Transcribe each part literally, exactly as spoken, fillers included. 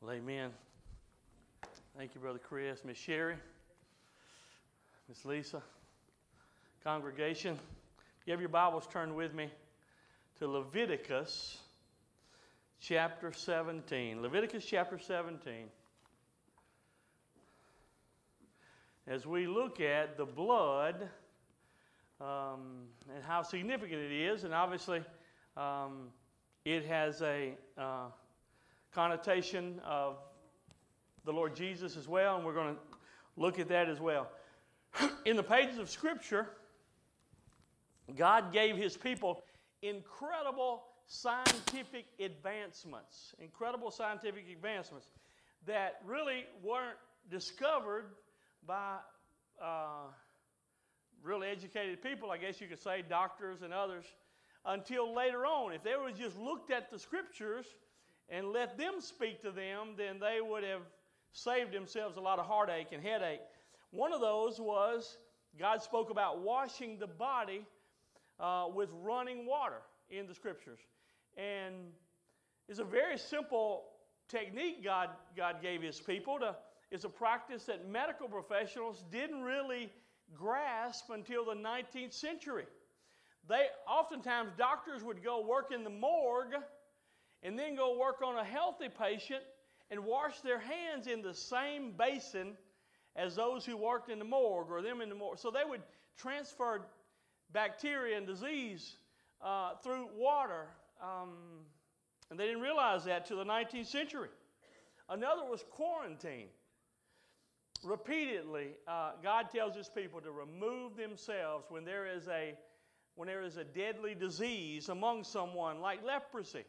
Well, amen. Thank you, Brother Chris, Miss Sherry, Miss Lisa, congregation. If you have your Bibles, turn with me to Leviticus chapter seventeen. Leviticus chapter seventeen. As we look at the blood um, and how significant it is, and obviously um, it has a uh, connotation of the Lord Jesus as well, and we're going to look at that as well. In the pages of Scripture, God gave His people incredible scientific advancements, incredible scientific advancements that really weren't discovered by uh, really educated people, I guess you could say, doctors and others, until later on. If they would have just looked at the Scriptures and let them speak to them, then they would have saved themselves a lot of heartache and headache. One of those was God spoke about washing the body uh, with running water in the Scriptures. And it's a very simple technique God, God gave His people. To, it's a practice that medical professionals didn't really grasp until the nineteenth century. They oftentimes, doctors would go work in the morgue and then go work on a healthy patient and wash their hands in the same basin as those who worked in the morgue or them in the morgue. So they would transfer bacteria and disease uh, through water. Um, and they didn't realize that till the nineteenth century. Another was quarantine. Repeatedly, uh, God tells His people to remove themselves when there is a when there is a deadly disease among someone, like leprosy.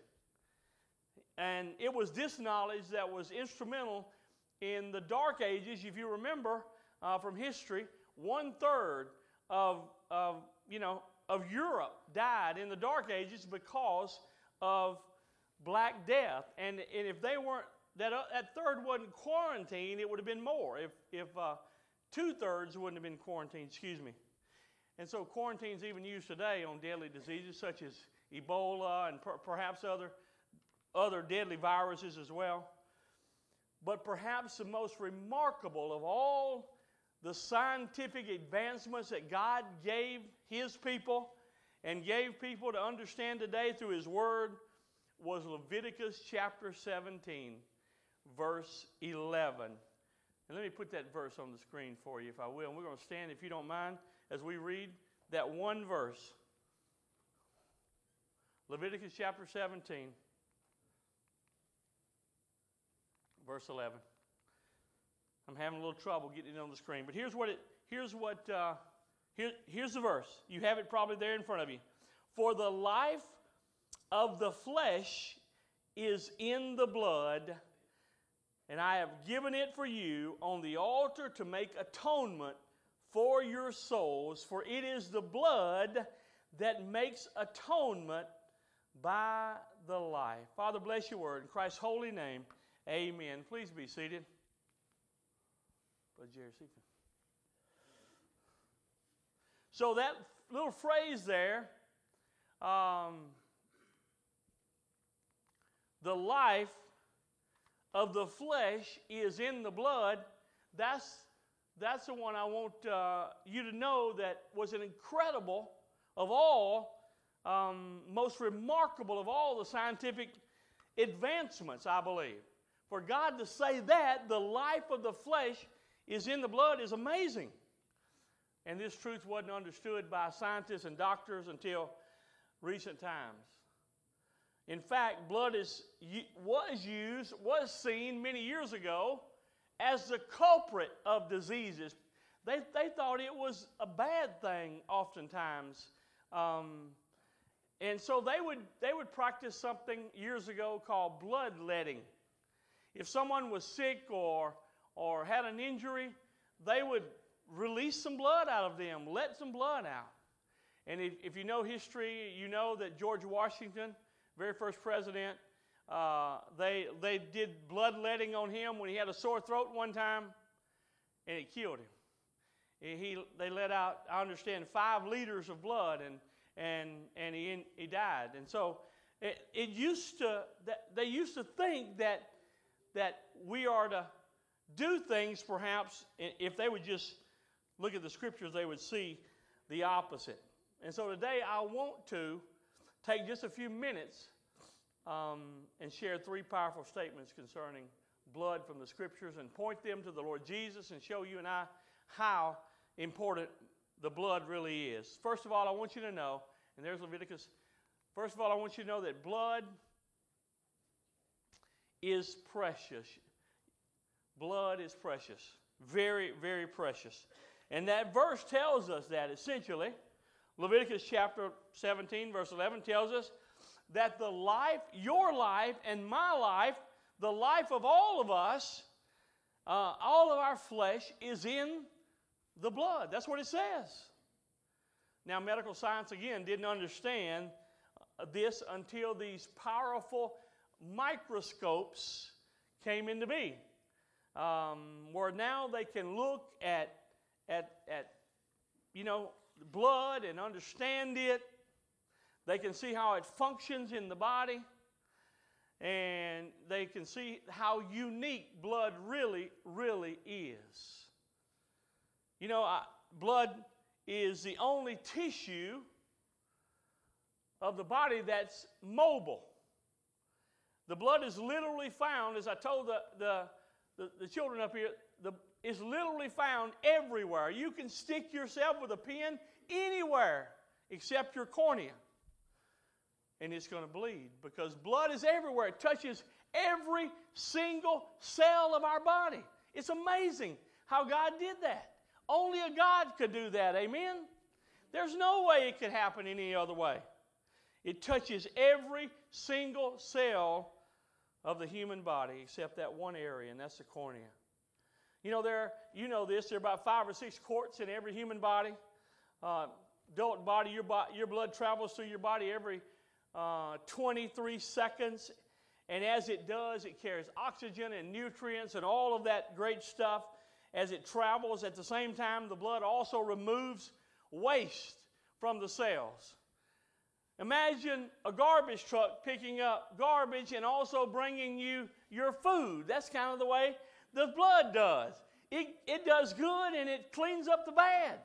And it was this knowledge that was instrumental in the Dark Ages. If you remember uh, from history, one third of, of you know of Europe died in the Dark Ages because of Black Death. And, and if they weren't that uh, that third wasn't quarantined, it would have been more. If if uh, two thirds wouldn't have been quarantined, excuse me. And so quarantine is even used today on deadly diseases such as Ebola and per- perhaps other. other deadly viruses as well. But perhaps the most remarkable of all the scientific advancements that God gave His people and gave people to understand today through His Word was Leviticus chapter seventeen, verse eleven. And let me put that verse on the screen for you, if I will. And we're going to stand, if you don't mind, as we read that one verse. Leviticus chapter seventeen. Verse eleven. I'm having a little trouble getting it on the screen, but here's what it. Here's what. Uh, here, here's the verse. You have it probably there in front of you. For the life of the flesh is in the blood, and I have given it for you on the altar to make atonement for your souls. For it is the blood that makes atonement by the life. Father, bless your word in Christ's holy name. Amen. Please be seated. Brother Jerry, seat. So that little phrase there, um, the life of the flesh is in the blood, that's, that's the one I want uh, you to know that was an incredible of all, um, most remarkable of all the scientific advancements, I believe. For God to say that, the life of the flesh is in the blood, is amazing. And this truth wasn't understood by scientists and doctors until recent times. In fact, blood is, was used, was seen many years ago as the culprit of diseases. They, they thought it was a bad thing oftentimes. Um, and so they would, they would practice something years ago called bloodletting. If someone was sick or, or had an injury, they would release some blood out of them, let some blood out. And if, if you know history, you know that George Washington, very first president, uh, they, they did bloodletting on him when he had a sore throat one time, and it killed him. And he, they let out, I understand, five liters of blood, and, and, and he, he died. And so it, it used to, they used to think that that we are to do things perhaps, if they would just look at the scriptures, they would see the opposite. And so today I want to take just a few minutes um, and share three powerful statements concerning blood from the scriptures and point them to the Lord Jesus and show you and I how important the blood really is. First of all, I want you to know, and there's Leviticus. First of all, I want you to know that blood is precious. Blood is precious. Very, very precious. And that verse tells us that essentially. Leviticus chapter seventeen, verse eleven tells us that the life, your life and my life, the life of all of us, uh, all of our flesh is in the blood. That's what it says. Now, medical science, again, didn't understand this until these powerful microscopes came into being, um, where now they can look at, at, at, you know, blood and understand it. They can see how it functions in the body, and they can see how unique blood really, really is. You know, I, blood is the only tissue of the body that's mobile. The blood is literally found, as I told the, the, the, the children up here, the, it's literally found everywhere. You can stick yourself with a pin anywhere except your cornea, and it's going to bleed because blood is everywhere. It touches every single cell of our body. It's amazing how God did that. Only a God could do that, amen? There's no way it could happen any other way. It touches every single cell of the human body except that one area, and that's the cornea. You know, there, you know this, there are about five or six quarts in every human body. Uh, adult body, your, bo- your blood travels through your body every uh, twenty-three seconds. And as it does, it carries oxygen and nutrients and all of that great stuff as it travels. At the same time, the blood also removes waste from the cells. Imagine a garbage truck picking up garbage and also bringing you your food. That's kind of the way the blood does. It, it does good and it cleans up the bad.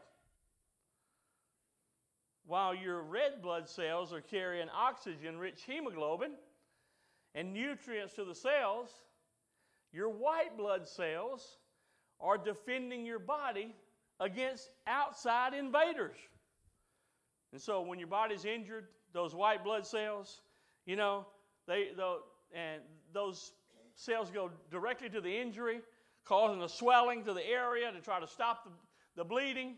While your red blood cells are carrying oxygen-rich hemoglobin and nutrients to the cells, your white blood cells are defending your body against outside invaders. And so when your body's injured, those white blood cells, you know, they, they and those cells go directly to the injury, causing a swelling to the area to try to stop the, the bleeding.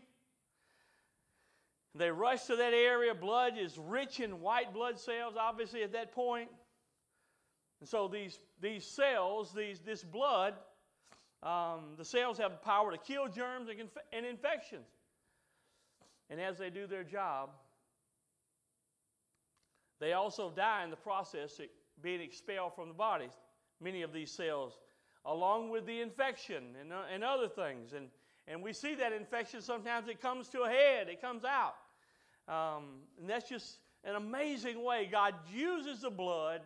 They rush to that area. Blood is rich in white blood cells, obviously, at that point. And so these, these cells, these, this blood, um, the cells have the power to kill germs and, conf- and infections. And as they do their job, they also die in the process of being expelled from the body, many of these cells, along with the infection and, uh, and other things. And, and we see that infection sometimes it comes to a head, it comes out. Um, and that's just an amazing way God uses the blood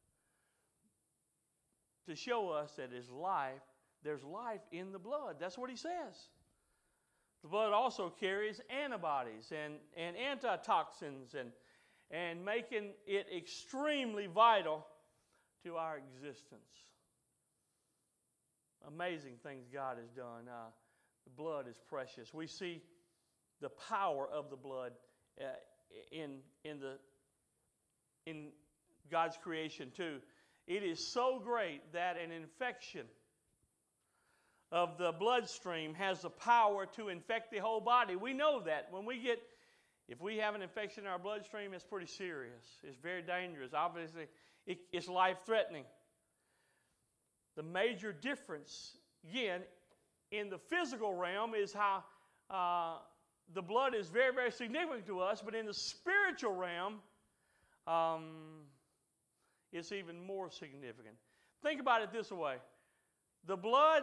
to show us that His life, there's life in the blood. That's what He says. The blood also carries antibodies and, and antitoxins and, and making it extremely vital to our existence. Amazing things God has done. Uh, the blood is precious. We see the power of the blood uh, in, in, the, in God's creation too. It is so great that an infection of the bloodstream has the power to infect the whole body. We know that. When we get, if we have an infection in our bloodstream, it's pretty serious. It's very dangerous. Obviously, it, it's life-threatening. The major difference, again, in the physical realm is how uh, the blood is very, very significant to us, but in the spiritual realm, um, it's even more significant. Think about it this way. The blood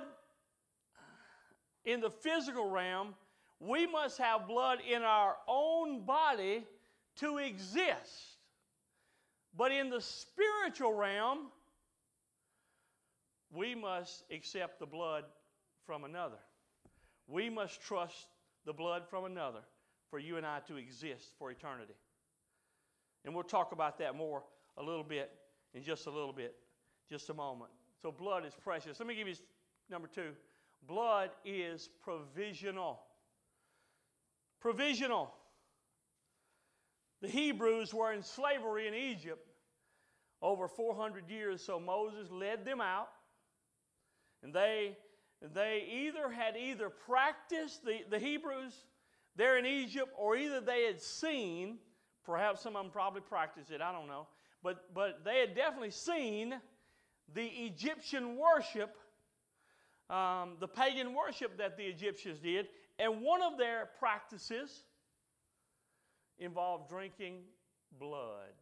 in the physical realm, we must have blood in our own body to exist. But in the spiritual realm, we must accept the blood from another. We must trust the blood from another for you and I to exist for eternity. And we'll talk about that more a little bit in just a little bit, just a moment. So blood is precious. Let me give you number two. Blood is provisional. Provisional. The Hebrews were in slavery in Egypt over four hundred years, so Moses led them out. And they, they either had either practiced, the, the Hebrews there in Egypt, or either they had seen, perhaps some of them probably practiced it, I don't know. But, but they had definitely seen the Egyptian worship, um, the pagan worship that the Egyptians did. And one of their practices involved drinking blood.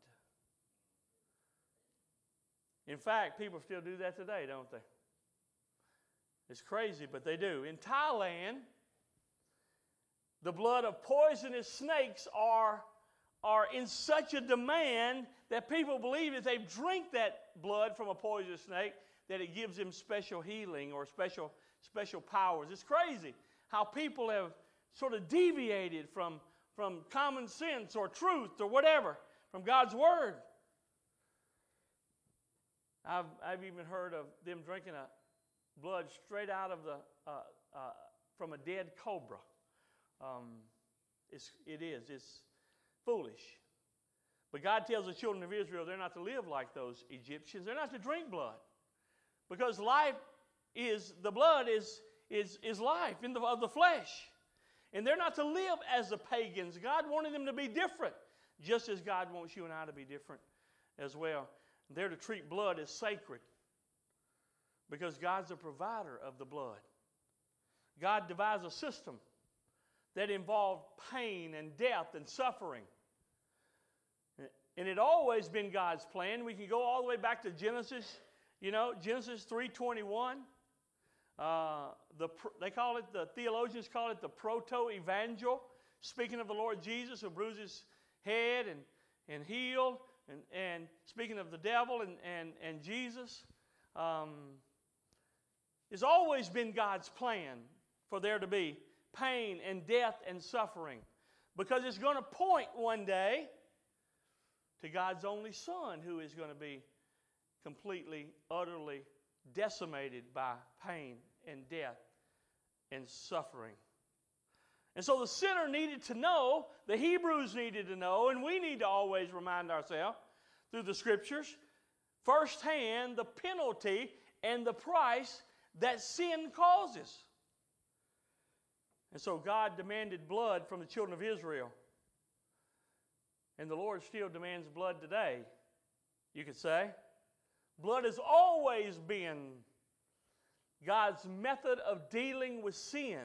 In fact, people still do that today, don't they? It's crazy, but they do. In Thailand, the blood of poisonous snakes are, are in such a demand that people believe if they drink that blood from a poisonous snake, that it gives them special healing or special, special powers. It's crazy how people have sort of deviated from, from common sense or truth or whatever, from God's Word. I've, I've even heard of them drinking a blood straight out of the, uh, uh, from a dead cobra. Um, it's, it is. It's foolish. But God tells the children of Israel they're not to live like those Egyptians. They're not to drink blood. Because life is, the blood is, is, is life in the, of the flesh. And they're not to live as the pagans. God wanted them to be different, just as God wants you and I to be different as well. They're to treat blood as sacred because God's the provider of the blood. God devised a system that involved pain and death and suffering. And it always been God's plan. We can go all the way back to Genesis, you know, Genesis three twenty-one. Uh, the, they call it, the theologians call it the proto-evangel, speaking of the Lord Jesus who bruised his head and, and healed, and, and speaking of the devil and, and, and Jesus. Um, it's always been God's plan for there to be pain and death and suffering, because it's going to point one day to God's only Son, who is going to be completely, utterly decimated by pain and death and suffering. And so the sinner needed to know, the Hebrews needed to know, and we need to always remind ourselves through the Scriptures, firsthand the penalty and the price that sin causes. And so God demanded blood from the children of Israel. And the Lord still demands blood today, you could say. Blood has always been God's method of dealing with sin.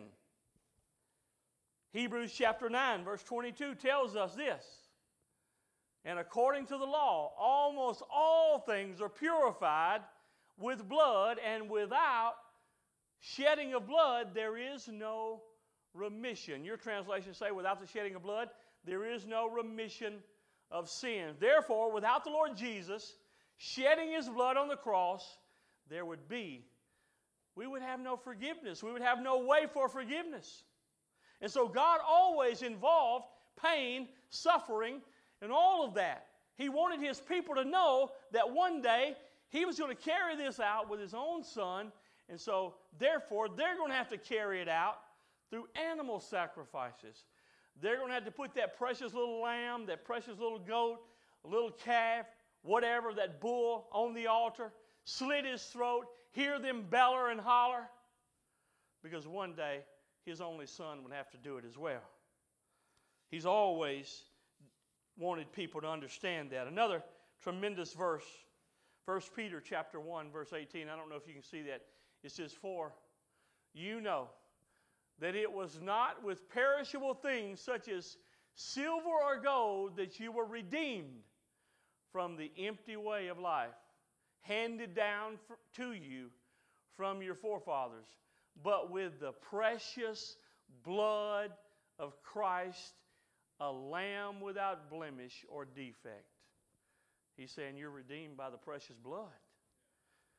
Hebrews chapter nine, verse twenty-two tells us this. And according to the law, almost all things are purified with blood, and without shedding of blood, there is no remission. Your translations say, without the shedding of blood, there is no remission of sin. Therefore, without the Lord Jesus shedding his blood on the cross, there would be, we would have no forgiveness. We would have no way for forgiveness. And so God always involved pain, suffering, and all of that. He wanted his people to know that one day he was going to carry this out with his own Son, and so therefore they're going to have to carry it out through animal sacrifices. They're going to have to put that precious little lamb, that precious little goat, a little calf, whatever, that bull on the altar, slit his throat, hear them beller and holler, because one day his only Son would have to do it as well. He's always wanted people to understand that. Another tremendous verse, First Peter chapter one, verse eighteen. I don't know if you can see that. It says, for you know that it was not with perishable things such as silver or gold that you were redeemed from the empty way of life, handed down for, to you from your forefathers, but with the precious blood of Christ, a lamb without blemish or defect. He's saying you're redeemed by the precious blood.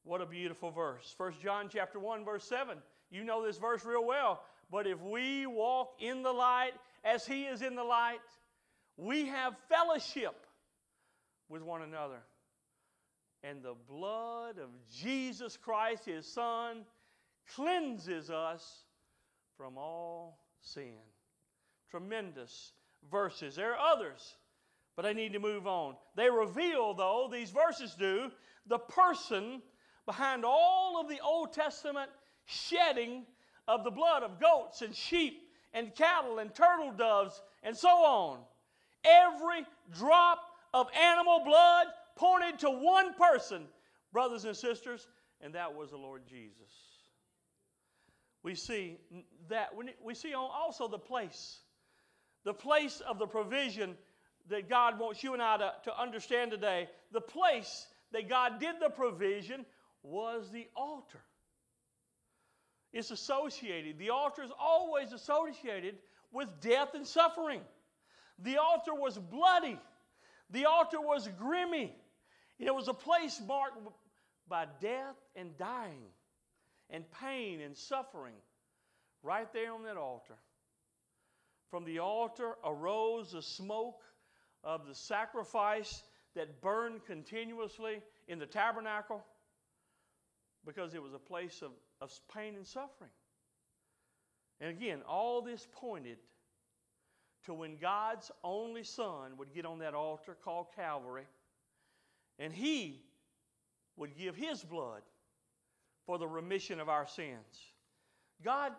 What a beautiful verse. First John chapter one, verse seven. You know this verse real well. But if we walk in the light as he is in the light, we have fellowship with one another. And the blood of Jesus Christ, his Son, cleanses us from all sin. Tremendous verses. There are others, but I need to move on. They reveal, though, these verses do, the person behind all of the Old Testament shedding of the blood of goats and sheep and cattle and turtle doves and so on. Every drop of animal blood pointed to one person, brothers and sisters, and that was the Lord Jesus. We see that we see also the place, the place of the provision that God wants you and I to, to understand today. The place that God did the provision was the altar. It's associated. The altar is always associated with death and suffering. The altar was bloody. The altar was grimy. It was a place marked by death and dying and pain and suffering right there on that altar. From the altar arose the smoke of the sacrifice that burned continuously in the tabernacle because it was a place of, of pain and suffering. And again, all this pointed to when God's only Son would get on that altar called Calvary, and he would give his blood for the remission of our sins. God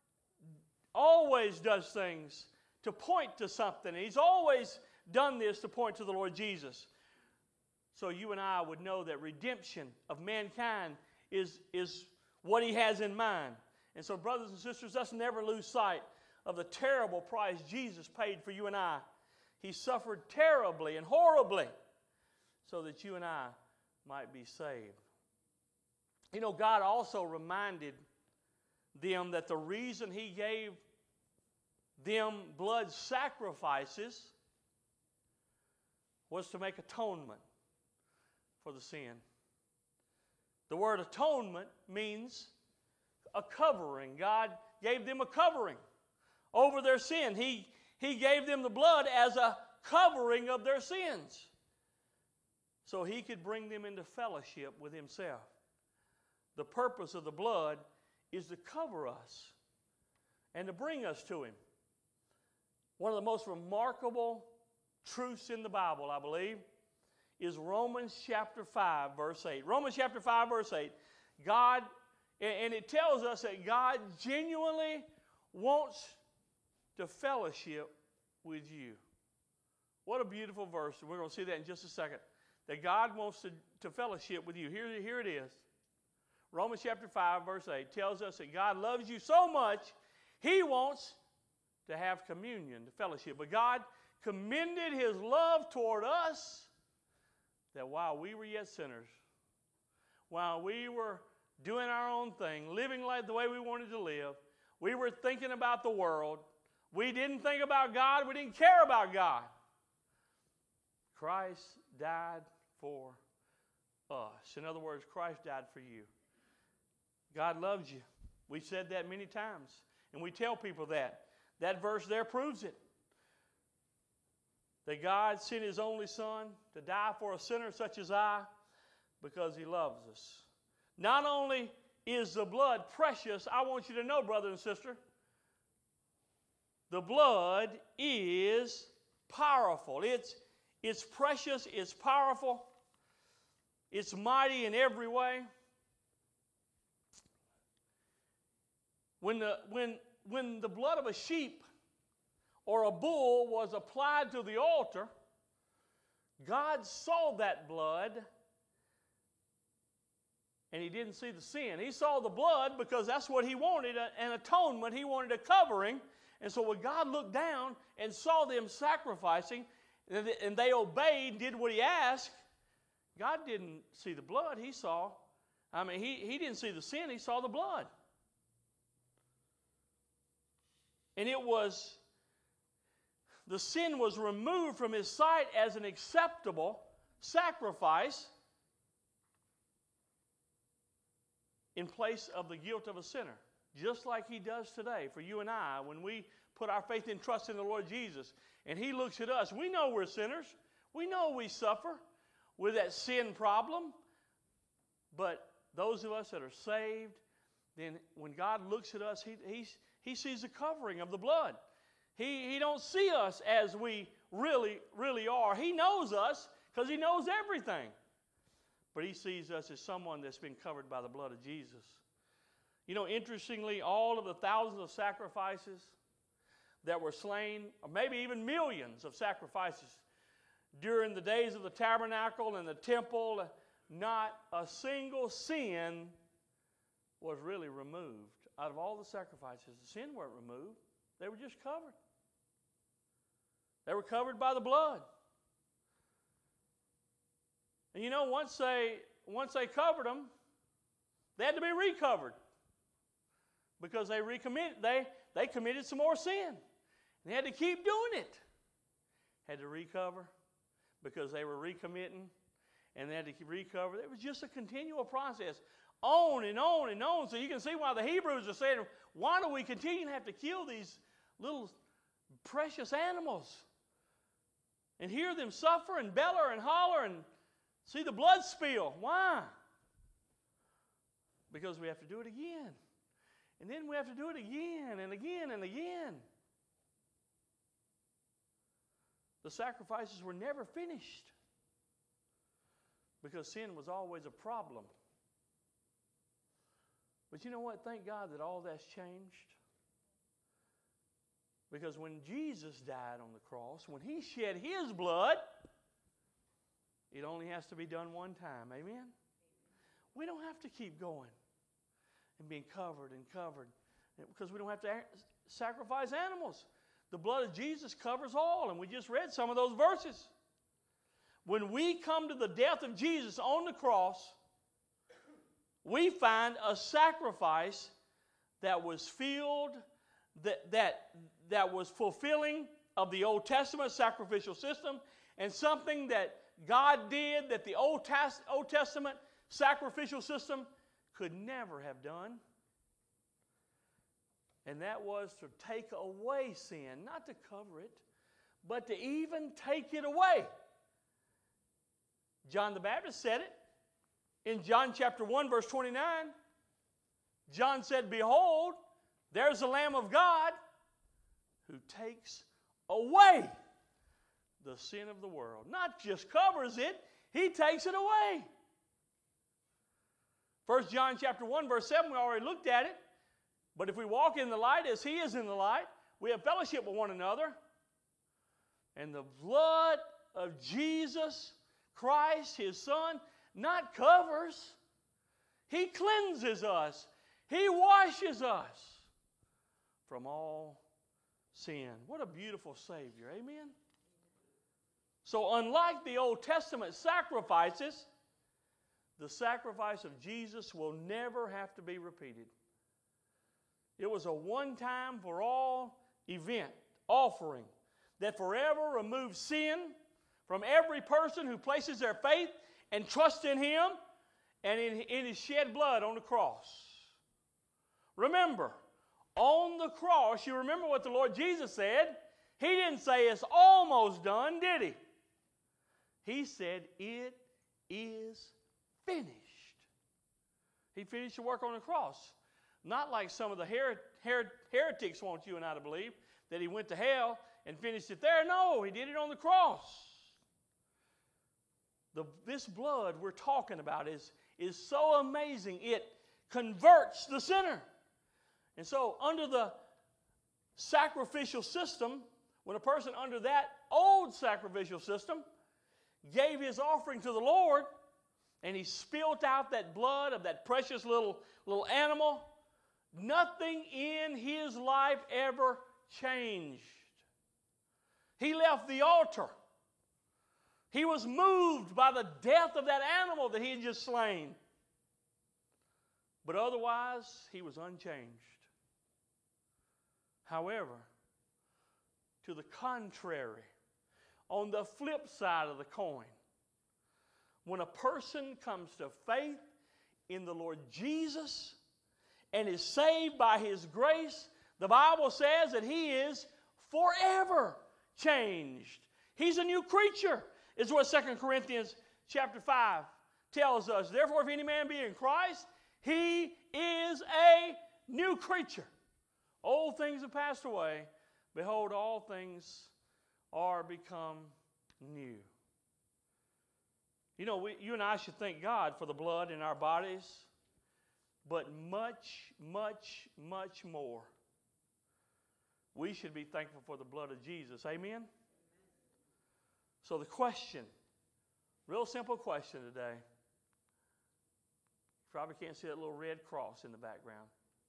always does things to point to something. He's always done this to point to the Lord Jesus. So you and I would know that redemption of mankind is, is what he has in mind. And so, brothers and sisters, let's never lose sight of the terrible price Jesus paid for you and I. He suffered terribly and horribly so that you and I might be saved. You know, God also reminded them that the reason he gave them blood sacrifices was to make atonement for the sin. The word atonement means a covering. God gave them a covering over their sin. He, he gave them the blood as a covering of their sins so he could bring them into fellowship with himself. The purpose of the blood is to cover us and to bring us to him. One of the most remarkable truths in the Bible, I believe, is Romans chapter five, verse eight. Romans chapter five, verse eight. God, and it tells us that God genuinely wants to fellowship with you. What a beautiful verse. We're going to see that in just a second. That God wants to, to fellowship with you. Here, here it is. Romans chapter five, verse eight tells us that God loves you so much, he wants to have communion, to fellowship. But God commended his love toward us that while we were yet sinners, while we were doing our own thing, living like the way we wanted to live, we were thinking about the world, we didn't think about God, we didn't care about God, Christ died for us. In other words, Christ died for you. God loves you. We've said that many times, and we tell people that. That verse there proves it. That God sent his only Son to die for a sinner such as I because he loves us. Not only is the blood precious, I want you to know, brother and sister, the blood is powerful. It's, it's precious, it's powerful, it's mighty in every way. When the, when, when the blood of a sheep or a bull was applied to the altar, God saw that blood and he didn't see the sin. He saw the blood because that's what he wanted, an atonement. He wanted a covering. And so when God looked down and saw them sacrificing and they obeyed and did what he asked, God didn't see the blood. He saw, I mean, he, he didn't see the sin. He saw the blood. And it was, the sin was removed from his sight as an acceptable sacrifice. in place of the guilt of a sinner, just like he does today for you and I when we put our faith and trust in the Lord Jesus. And he looks at us. We know we're sinners. We know we suffer with that sin problem. But those of us that are saved, then when God looks at us, he, he, he sees the covering of the blood. He, he don't see us as we really, really are. He knows us because he knows everything. But he sees us as someone that's been covered by the blood of Jesus. You know, interestingly, all of the thousands of sacrifices that were slain, or maybe even millions of sacrifices during the days of the tabernacle and the temple, not a single sin was really removed. Out of all the sacrifices, the sin weren't removed. They were just covered. They were covered by the blood. And you know, once they, once they covered them, they had to be recovered. Because they recommitted, they, they committed some more sin. And they had to keep doing it. Had to recover because they were recommitting. And they had to recover. It was just a continual process. On and on and on. So you can see why the Hebrews are saying, why do we continue to have to kill these little precious animals? And hear them suffer and bellow and holler and see the blood spill. Why? Because we have to do it again. And then we have to do it again and again and again. The sacrifices were never finished because sin was always a problem. But you know what? Thank God that all that's changed. Because when Jesus died on the cross, when he shed his blood, it only has to be done one time. Amen? We don't have to keep going and being covered and covered because we don't have to sacrifice animals. The blood of Jesus covers all, and we just read some of those verses. When we come to the death of Jesus on the cross, we find a sacrifice that was filled, that, that, that was fulfilling of the Old Testament sacrificial system, and something that God did that the Old, Tas- Old Testament sacrificial system could never have done. And that was to take away sin, not to cover it, but to even take it away. John the Baptist said it in John chapter one, verse twenty-nine. John said, "Behold, there's the Lamb of God who takes away the sin of the world." Not just covers it, he takes it away. First John chapter one, verse seven, we already looked at it. But if we walk in the light as he is in the light, we have fellowship with one another. And the blood of Jesus Christ, his Son, not covers. He cleanses us. He washes us from all sin. What a beautiful Savior. Amen? So unlike the Old Testament sacrifices, the sacrifice of Jesus will never have to be repeated. It was a one-time for all event, offering, that forever removes sin from every person who places their faith and trust in him and in, in his shed blood on the cross. Remember, on the cross, you remember what the Lord Jesus said? He didn't say it's almost done, did he? He said, "It is finished." He finished the work on the cross. Not like some of the her- her- heretics want you and I to believe, that he went to hell and finished it there. No, he did it on the cross. The, this blood we're talking about is, is so amazing. It converts the sinner. And so under the sacrificial system, when a person under that old sacrificial system gave his offering to the Lord, and he spilled out that blood of that precious little, little animal, nothing in his life ever changed. He left the altar. He was moved by the death of that animal that he had just slain. But otherwise, he was unchanged. However, to the contrary, on the flip side of the coin, when a person comes to faith in the Lord Jesus and is saved by His grace, the Bible says that he is forever changed. He's a new creature, is what Second Corinthians chapter five tells us. Therefore, if any man be in Christ, he is a new creature. Old things have passed away. Behold, all things are become new. You know, we, you and I should thank God for the blood in our bodies, but much, much, much more, we should be thankful for the blood of Jesus. Amen? So the question, real simple question today. You probably can't see that little red cross in the background.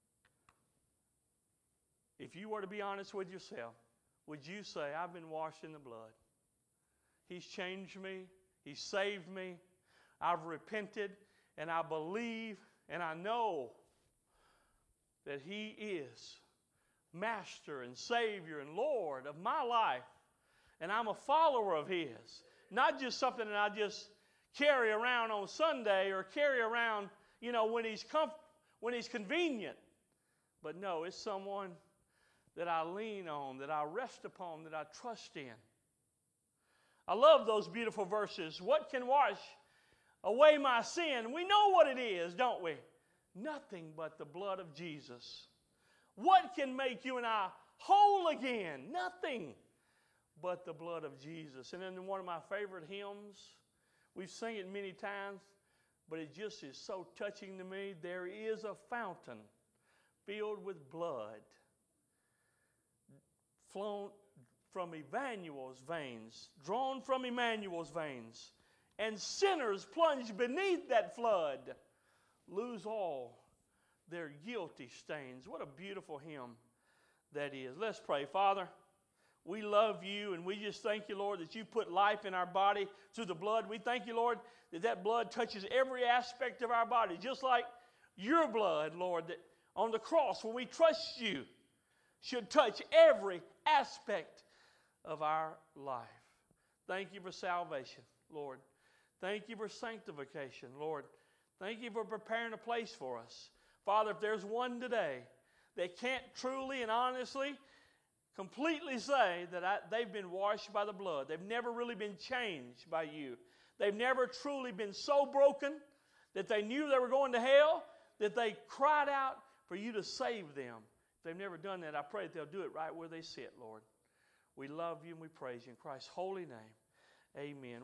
If you were to be honest with yourself, would you say, I've been washed in the blood? He's changed me. He's saved me. I've repented, and I believe, and I know that He is Master and Savior and Lord of my life, and I'm a follower of His. Not just something that I just carry around on Sunday or carry around, you know, when He's comf- when He's convenient. But no, it's someone that I lean on, that I rest upon, that I trust in. I love those beautiful verses. What can wash away my sin? We know what it is, don't we? Nothing but the blood of Jesus. What can make you and I whole again? Nothing but the blood of Jesus. And then one of my favorite hymns, we've sung it many times, but it just is so touching to me. There is a fountain filled with blood, flown from Emmanuel's veins, drawn from Emmanuel's veins, and sinners plunged beneath that flood lose all their guilty stains. What a beautiful hymn that is. Let's pray. Father, we love You, and we just thank You, Lord, that You put life in our body through the blood. We thank You, Lord, that that blood touches every aspect of our body, just like Your blood, Lord, that on the cross, when we trust You, should touch every aspect of our life. Thank You for salvation, Lord. Thank You for sanctification, Lord. Thank You for preparing a place for us. Father, if there's one today that can't truly and honestly, completely say that I, they've been washed by the blood, they've never really been changed by You, they've never truly been so broken that they knew they were going to hell, that they cried out for You to save them. If they've never done that, I pray that they'll do it right where they sit, Lord. We love You and we praise You in Christ's holy name. Amen.